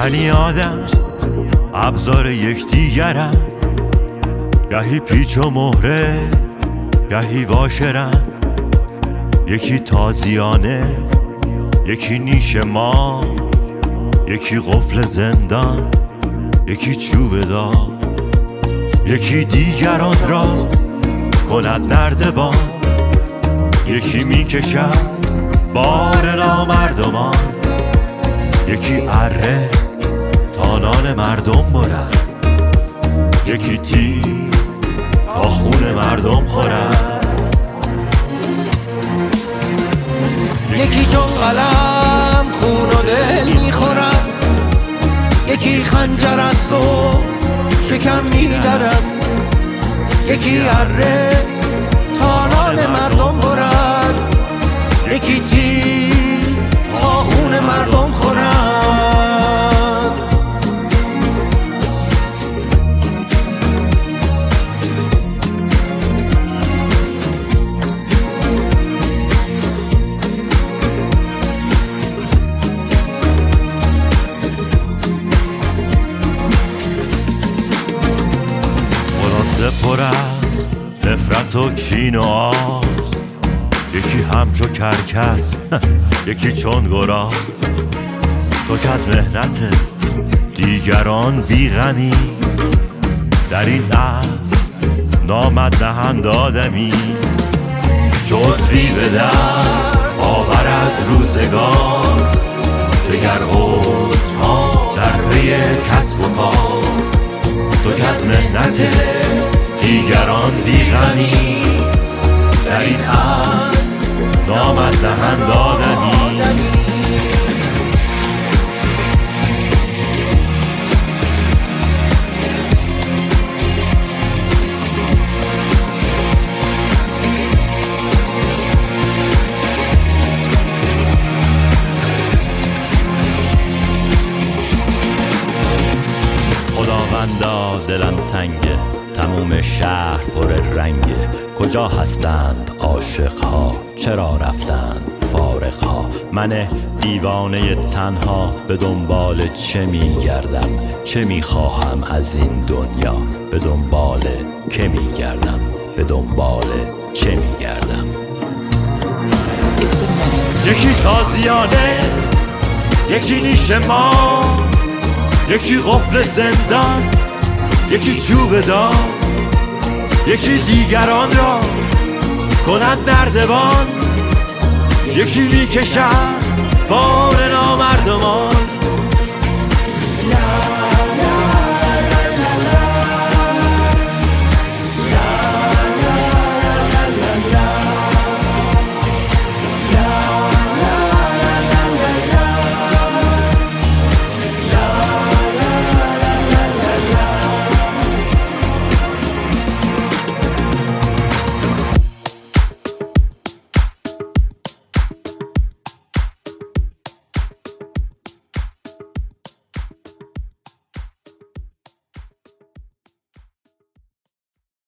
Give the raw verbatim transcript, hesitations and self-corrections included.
بنی آدم ابزار یکدیگرن، گهی پیچ و مهره گهی واشرن. یکی تازیانه، یکی نیش ما، یکی قفل زندان، یکی چوب دار. یکی دیگران را کند نردبان، یکی میکشد بار نامردمان. یکی اره تا نان مردم برد، یکی تیر تا خون مردم خورد. یکی چون قلم خون و دل میخورد، یکی خنجر است و شکم میدرد. یکی اره تا نان مردم برد، یکی تیر تا خون مردم خورد. پر از نفرت و کین و آز، یکی همچو کرکس یکی چون گراز. تو که از مهنت دیگران بیغمی، در این عصر نامت نهند آدمی. جزوی به در آورد روزگار، دگر عضوها جربه کسب و کار. تو که از مهنت دیگران بیغمی، در این عصر نامت نهند آدمی. خداوندا دلم تنگه، تموم شهر پر رنگه. کجا هستند عاشقها، چرا رفتند فارغها؟ من دیوانه تنها به دنبال چه میگردم؟ چه میخواهم از این دنیا؟ به دنبال که میگردم؟ به دنبال چه میگردم؟ یکی تازیانه، یکی نیش ما، یکی قفل زندان، یکی چوب دار. یکی دیگران را کند نردبان، یکی میکشد بار نامردمان.